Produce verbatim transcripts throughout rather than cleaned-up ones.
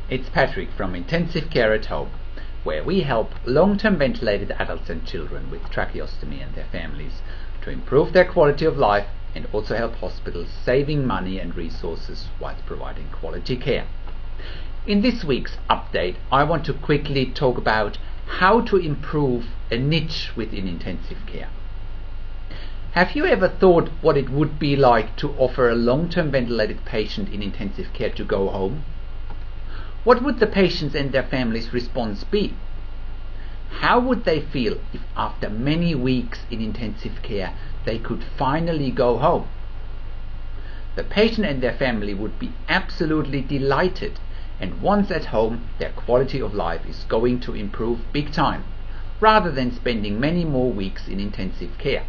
It's Patrick from Intensive Care at Home, where we help long-term ventilated adults and children with tracheostomy and their families to improve their quality of life and also help hospitals saving money and resources whilst providing quality care. In this week's update, I want to quickly talk about how to improve a niche within intensive care. Have you ever thought what it would be like to offer a long-term ventilated patient in intensive care to go home? What would the patients and their families' response be? How would they feel if after many weeks in intensive care they could finally go home? The patient and their family would be absolutely delighted, and once at home their quality of life is going to improve big time, rather than spending many more weeks in intensive care.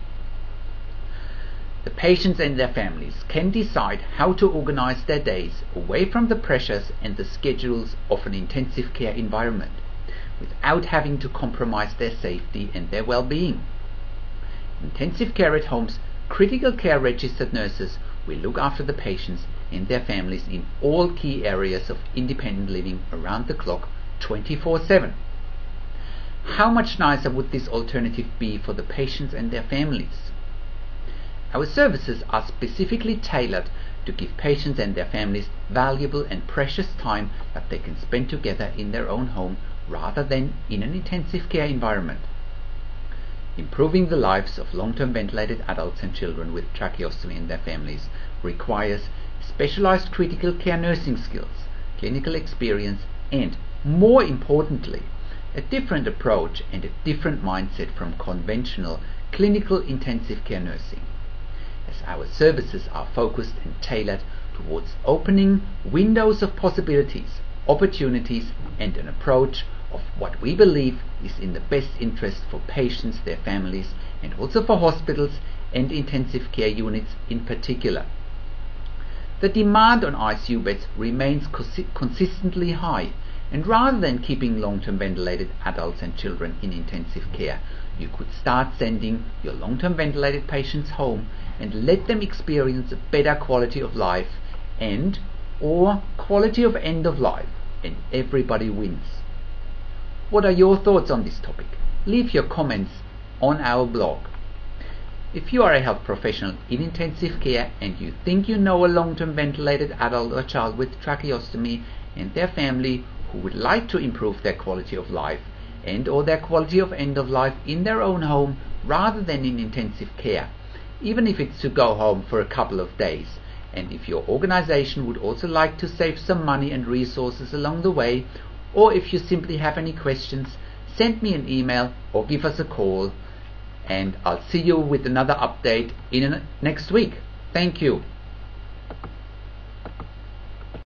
The patients and their families can decide how to organize their days away from the pressures and the schedules of an intensive care environment, without having to compromise their safety and their well-being. Intensive Care at Home's critical care registered nurses will look after the patients and their families in all key areas of independent living around the clock, twenty-four seven. How much nicer would this alternative be for the patients and their families? Our services are specifically tailored to give patients and their families valuable and precious time that they can spend together in their own home rather than in an intensive care environment. Improving the lives of long-term ventilated adults and children with tracheostomy and their families requires specialized critical care nursing skills, clinical experience, and, more importantly, a different approach and a different mindset from conventional clinical intensive care nursing, as our services are focused and tailored towards opening windows of possibilities, opportunities, and an approach of what we believe is in the best interest for patients, their families, and also for hospitals and intensive care units in particular. The demand on I C U beds remains consi- consistently high, and rather than keeping long-term ventilated adults and children in intensive care, you could start sending your long-term ventilated patients home and let them experience a better quality of life and or quality of end of life, and everybody wins. What are your thoughts on this topic? Leave your comments on our blog. If you are a health professional in intensive care and you think you know a long-term ventilated adult or child with tracheostomy and their family who would like to improve their quality of life and or their quality of end of life in their own home rather than in intensive care, even if it's to go home for a couple of days, and if your organization would also like to save some money and resources along the way, or if you simply have any questions, send me an email or give us a call, and I'll see you with another update in next week. Thank you.